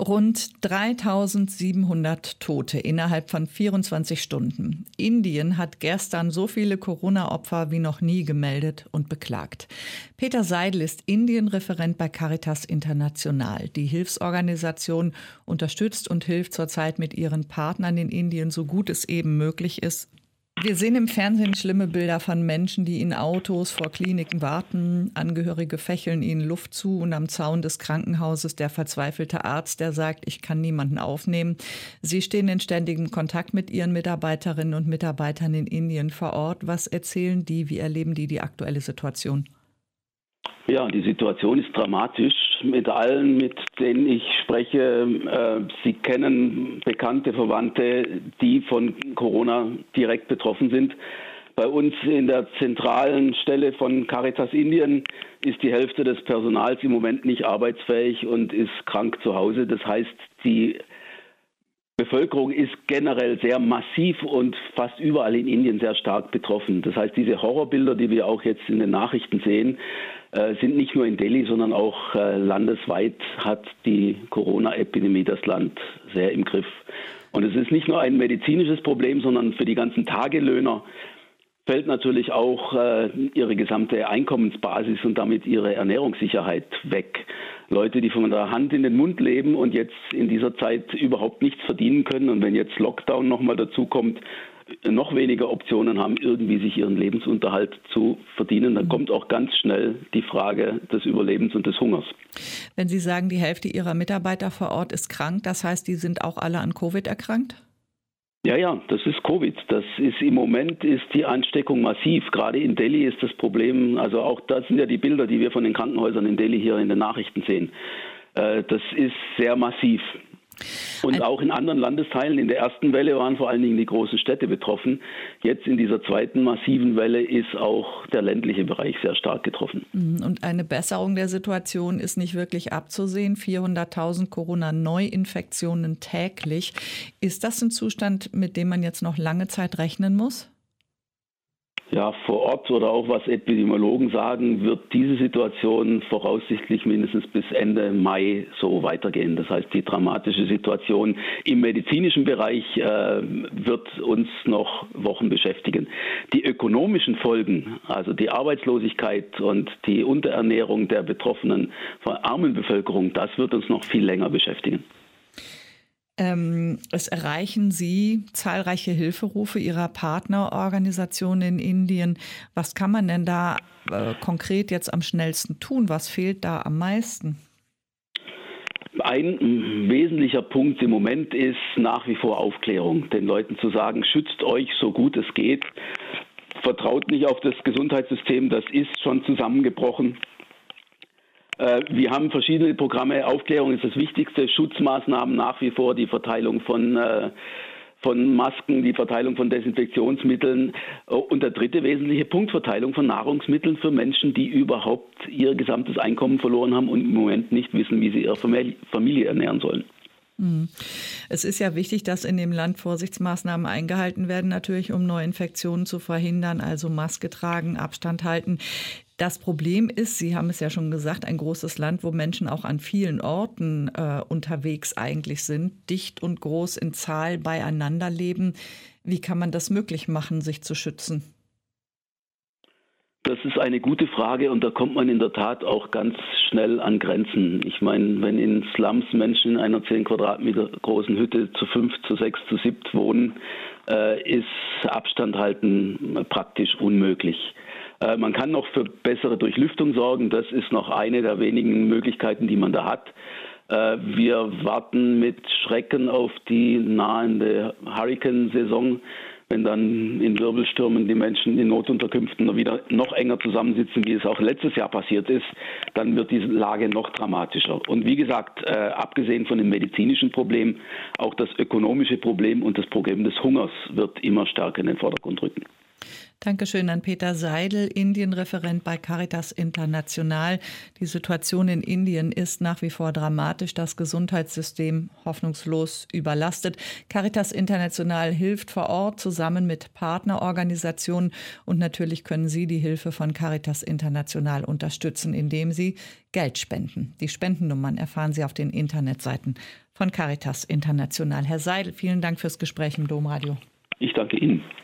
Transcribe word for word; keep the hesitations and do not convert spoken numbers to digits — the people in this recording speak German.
Rund dreitausendsiebenhundert Tote innerhalb von vierundzwanzig Stunden. Indien hat gestern so viele Corona-Opfer wie noch nie gemeldet und beklagt. Peter Seidel ist Indien-Referent bei Caritas International. Die Hilfsorganisation unterstützt und hilft zurzeit mit ihren Partnern in Indien, so gut es eben möglich ist. Wir sehen im Fernsehen schlimme Bilder von Menschen, die in Autos vor Kliniken warten. Angehörige fächeln ihnen Luft zu und am Zaun des Krankenhauses der verzweifelte Arzt, der sagt, ich kann niemanden aufnehmen. Sie stehen in ständigem Kontakt mit ihren Mitarbeiterinnen und Mitarbeitern in Indien vor Ort. Was erzählen die? Wie erleben die die aktuelle Situation? Ja, die Situation ist dramatisch. Mit allen, mit denen ich spreche, äh, sie kennen Bekannte, Verwandte, die von Corona direkt betroffen sind. Bei uns in der zentralen Stelle von Caritas Indien ist die Hälfte des Personals im Moment nicht arbeitsfähig und ist krank zu Hause. Das heißt, die Bevölkerung ist generell sehr massiv und fast überall in Indien sehr stark betroffen. Das heißt, diese Horrorbilder, die wir auch jetzt in den Nachrichten sehen, äh, sind nicht nur in Delhi, sondern auch äh, landesweit hat die Corona-Epidemie das Land sehr im Griff. Und es ist nicht nur ein medizinisches Problem, sondern für die ganzen Tagelöhner fällt natürlich auch äh, ihre gesamte Einkommensbasis und damit ihre Ernährungssicherheit weg. Leute, die von der Hand in den Mund leben und jetzt in dieser Zeit überhaupt nichts verdienen können und wenn jetzt Lockdown nochmal dazu kommt, noch weniger Optionen haben, irgendwie sich ihren Lebensunterhalt zu verdienen, dann kommt auch ganz schnell die Frage des Überlebens und des Hungers. Wenn Sie sagen, die Hälfte Ihrer Mitarbeiter vor Ort ist krank, das heißt, die sind auch alle an Covid erkrankt? Ja, ja, das ist Covid. Das ist im Moment ist die Ansteckung massiv. Gerade in Delhi ist das Problem, also auch das sind ja die Bilder, die wir von den Krankenhäusern in Delhi hier in den Nachrichten sehen. Das ist sehr massiv. Und auch in anderen Landesteilen, in der ersten Welle waren vor allen Dingen die großen Städte betroffen. Jetzt in dieser zweiten massiven Welle ist auch der ländliche Bereich sehr stark getroffen. Und eine Besserung der Situation ist nicht wirklich abzusehen. vierhunderttausend Corona-Neuinfektionen täglich. Ist das ein Zustand, mit dem man jetzt noch lange Zeit rechnen muss? Ja, vor Ort oder auch was Epidemiologen sagen, wird diese Situation voraussichtlich mindestens bis Ende Mai so weitergehen. Das heißt, die dramatische Situation im medizinischen Bereich äh, wird uns noch Wochen beschäftigen. Die ökonomischen Folgen, also die Arbeitslosigkeit und die Unterernährung der betroffenen armen Bevölkerung, das wird uns noch viel länger beschäftigen. Ähm, es erreichen Sie zahlreiche Hilferufe Ihrer Partnerorganisation in Indien. Was kann man denn da äh, konkret jetzt am schnellsten tun? Was fehlt da am meisten? Ein wesentlicher Punkt im Moment ist nach wie vor Aufklärung. Den Leuten zu sagen, schützt euch so gut es geht. Vertraut nicht auf das Gesundheitssystem, das ist schon zusammengebrochen. Wir haben verschiedene Programme. Aufklärung ist das Wichtigste. Schutzmaßnahmen nach wie vor, die Verteilung von, äh, von Masken, die Verteilung von Desinfektionsmitteln. Und der dritte wesentliche Punkt, Verteilung von Nahrungsmitteln für Menschen, die überhaupt ihr gesamtes Einkommen verloren haben und im Moment nicht wissen, wie sie ihre Familie ernähren sollen. Es ist ja wichtig, dass in dem Land Vorsichtsmaßnahmen eingehalten werden, natürlich um Neuinfektionen zu verhindern, also Maske tragen, Abstand halten. Das Problem ist, Sie haben es ja schon gesagt, ein großes Land, wo Menschen auch an vielen Orten äh, unterwegs eigentlich sind, dicht und groß in Zahl beieinander leben. Wie kann man das möglich machen, sich zu schützen? Das ist eine gute Frage und da kommt man in der Tat auch ganz schnell an Grenzen. Ich meine, wenn in Slums Menschen in einer zehn Quadratmeter großen Hütte zu fünf, zu sechs, zu siebt wohnen, äh, ist Abstand halten praktisch unmöglich. Äh, man kann noch für bessere Durchlüftung sorgen. Das ist noch eine der wenigen Möglichkeiten, die man da hat. Äh, wir warten mit Schrecken auf die nahende Hurrikansaison. Wenn dann in Wirbelstürmen die Menschen in Notunterkünften wieder noch enger zusammensitzen, wie es auch letztes Jahr passiert ist, dann wird diese Lage noch dramatischer. Und wie gesagt, äh, abgesehen von dem medizinischen Problem, auch das ökonomische Problem und das Problem des Hungers wird immer stärker in den Vordergrund rücken. Dankeschön an Peter Seidel, Indien-Referent bei Caritas International. Die Situation in Indien ist nach wie vor dramatisch, das Gesundheitssystem hoffnungslos überlastet. Caritas International hilft vor Ort zusammen mit Partnerorganisationen und natürlich können Sie die Hilfe von Caritas International unterstützen, indem Sie Geld spenden. Die Spendennummern erfahren Sie auf den Internetseiten von Caritas International. Herr Seidel, vielen Dank fürs Gespräch im Domradio. Ich danke Ihnen.